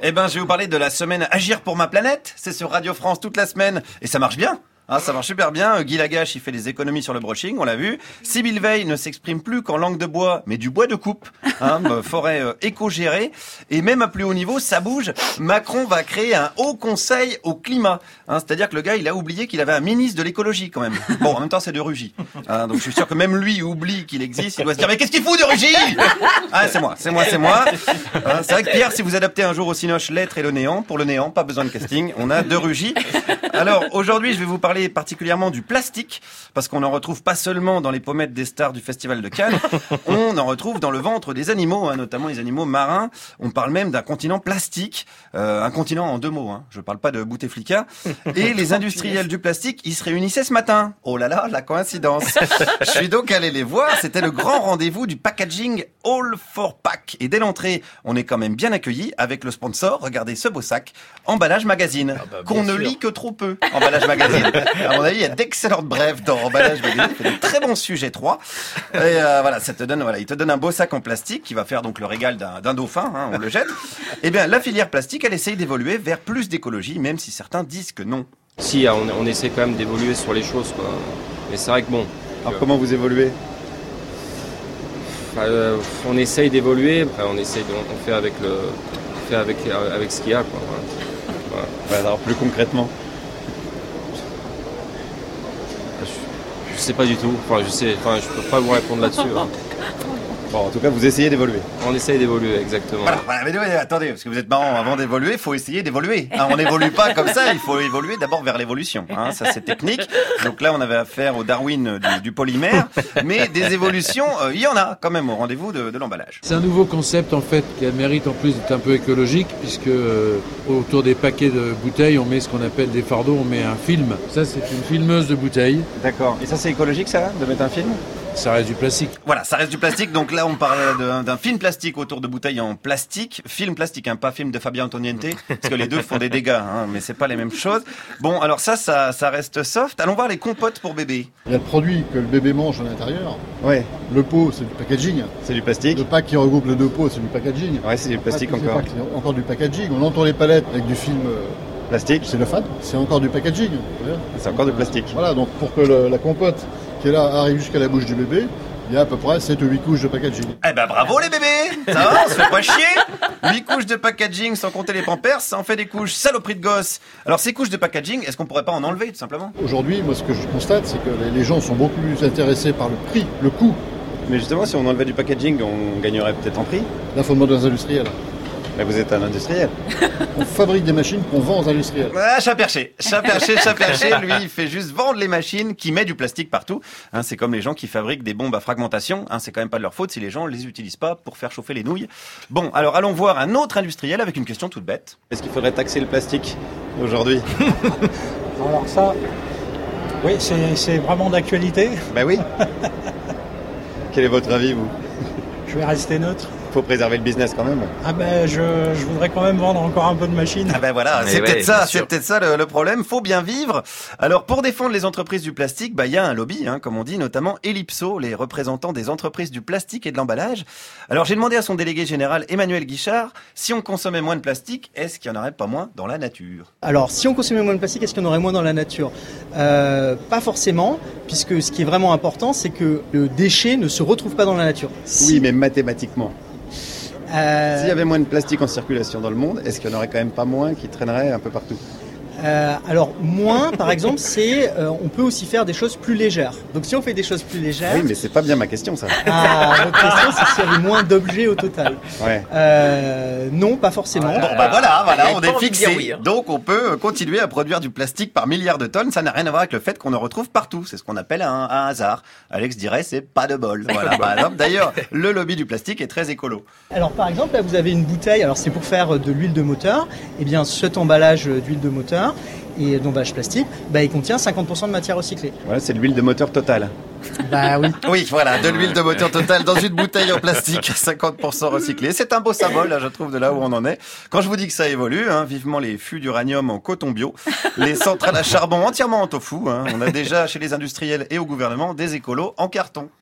Eh ben, je vais vous parler de la semaine Agir pour ma planète. C'est sur Radio France toute la semaine. Et ça marche bien. Ça marche super bien. Guy Lagache, il fait des économies sur le brushing, on l'a vu. Sybille Veil ne s'exprime plus qu'en langue de bois, mais du bois de coupe. Forêt éco-gérée. Et même à plus haut niveau, ça bouge. Macron va créer un haut conseil au climat. C'est-à-dire que le gars, il a oublié qu'il avait un ministre de l'écologie quand même. Bon, en même temps, c'est de Rugy. Donc je suis sûr que même lui oublie qu'il existe. Il doit se dire, mais qu'est-ce qu'il fout de Rugy? C'est moi. C'est vrai que Pierre, si vous adaptez un jour au Cinoche l'être et le néant, pour le néant, pas besoin de casting, on a de Rugy. Alors, aujourd'hui, je vais vous parler particulièrement du plastique, parce qu'on en retrouve pas seulement dans les pommettes des stars du Festival de Cannes, on en retrouve dans le ventre des animaux, notamment les animaux marins. On parle même d'un continent plastique, un continent en 2 mots, je parle pas de Bouteflika. Et les industriels du plastique, ils se réunissaient ce matin. Oh là là, la coïncidence. Je suis donc allé les voir, c'était le grand rendez-vous du packaging All for Pack. Et dès l'entrée, on est quand même bien accueillis avec le sponsor, regardez ce beau sac, Emballage Magazine, qu'on ne lit que trop peu, Emballage Magazine. À mon avis, il y a d'excellentes brèves dans Emballage Magazine, il fait de très bons sujets 3. Et il te donne un beau sac en plastique qui va faire donc le régal d'un dauphin, on le jette. Eh bien, la filière plastique, elle essaye d'évoluer vers plus d'écologie, même si certains disent que non. Si, on essaie quand même d'évoluer sur les choses, quoi. Mais c'est vrai que bon... Alors comment vous évoluez? On essaye d'évoluer, on fait avec ce qu'il y a, quoi. Voilà. Alors plus concrètement, je sais pas du tout. Je peux pas vous répondre là-dessus. Bon, en tout cas, vous essayez d'évoluer. On essaye d'évoluer, exactement. Voilà, mais attendez, parce que vous êtes marrant, avant d'évoluer, il faut essayer d'évoluer. On n'évolue pas comme ça, il faut évoluer d'abord vers l'évolution. Ça, c'est technique. Donc là, on avait affaire au Darwin du polymère. Mais des évolutions, il y en a quand même au rendez-vous de l'emballage. C'est un nouveau concept, en fait, qui a le mérite en plus d'être un peu écologique, puisque autour des paquets de bouteilles, on met ce qu'on appelle des fardeaux, on met un film. Ça, c'est une filmeuse de bouteilles. D'accord. Et ça, c'est écologique, ça, de mettre un film? Ça reste du plastique. Voilà, ça reste du plastique. Donc là, on parle d'un film plastique autour de bouteilles en plastique. Film plastique, pas film de Fabien Antoniente, parce que les deux font des dégâts, mais c'est pas les mêmes choses. Bon, alors ça reste soft. Allons voir les compotes pour bébé. Il y a le produit que le bébé mange à l'intérieur. Ouais. Le pot, c'est du packaging. C'est du plastique. Le pack qui regroupe les 2 pots, c'est du packaging. Ouais, c'est du plastique encore. C'est encore du packaging. On entoure les palettes avec du film plastique. C'est le fad. C'est encore du packaging. C'est encore du plastique. Voilà, donc pour que la compote qui est là arrive jusqu'à la bouche du bébé, il y a à peu près 7 ou 8 couches de packaging. Eh ben bravo les bébés. Ça va, on se fait pas chier. 8 couches de packaging sans compter les pampers, ça en fait des couches saloperies de gosses. Alors ces couches de packaging, est-ce qu'on pourrait pas en enlever tout simplement? Aujourd'hui, moi ce que je constate, c'est que les gens sont beaucoup plus intéressés par le prix, le coût. Mais justement, si on enlevait du packaging, on gagnerait peut-être en prix. Là, il faut demander aux industriels. Mais vous êtes un industriel. On fabrique des machines qu'on vend aux industriels. Chat perché, lui, il fait juste vendre les machines qui mettent du plastique partout. C'est comme les gens qui fabriquent des bombes à fragmentation. C'est quand même pas de leur faute si les gens les utilisent pas pour faire chauffer les nouilles. Bon, alors allons voir un autre industriel avec une question toute bête. Est-ce qu'il faudrait taxer le plastique aujourd'hui? Alors ça, oui, c'est vraiment d'actualité. Ben oui. Quel est votre avis, vous? Je vais rester neutre. Faut préserver le business quand même. Je voudrais quand même vendre encore un peu de machines. Voilà, c'est peut-être ça le problème. Faut bien vivre. Alors pour défendre les entreprises du plastique, il y a un lobby, comme on dit, notamment Ellipso, les représentants des entreprises du plastique et de l'emballage. Alors j'ai demandé à son délégué général Emmanuel Guichard, si on consommait moins de plastique, est-ce qu'il n'y en aurait pas moins dans la nature? Alors si on consommait moins de plastique, est-ce qu'il y en aurait moins dans la nature? Pas forcément, puisque ce qui est vraiment important, c'est que le déchet ne se retrouve pas dans la nature. Oui, mais mathématiquement. S'il y avait moins de plastique en circulation dans le monde, est-ce qu'il n'y en aurait quand même pas moins qui traînerait un peu partout? Alors moins, par exemple, on peut aussi faire des choses plus légères. Donc si on fait des choses plus légères... Oui, mais c'est pas bien ma question, ça. Votre question, c'est s'il y avait moins d'objets au total. Ouais. Non, pas forcément. Voilà, on est fixé. Oui, Donc on peut continuer à produire du plastique par milliards de tonnes. Ça n'a rien à voir avec le fait qu'on en retrouve partout. C'est ce qu'on appelle un hasard. Alex dirait c'est pas de bol. Voilà. D'ailleurs, le lobby du plastique est très écolo. Alors par exemple, là vous avez une bouteille. Alors c'est pour faire de l'huile de moteur. Eh bien, cet emballage d'huile de moteur et d'emballage plastique, il contient 50% de matière recyclée. Voilà, c'est de l'huile de moteur Total. Oui. Oui, voilà, de l'huile de moteur Total dans une bouteille en plastique, 50% recyclée. C'est un beau symbole, là, je trouve, de là où on en est. Quand je vous dis que ça évolue, vivement les fûts d'uranium en coton bio, les centrales à charbon entièrement en tofu. On a déjà chez les industriels et au gouvernement des écolos en carton.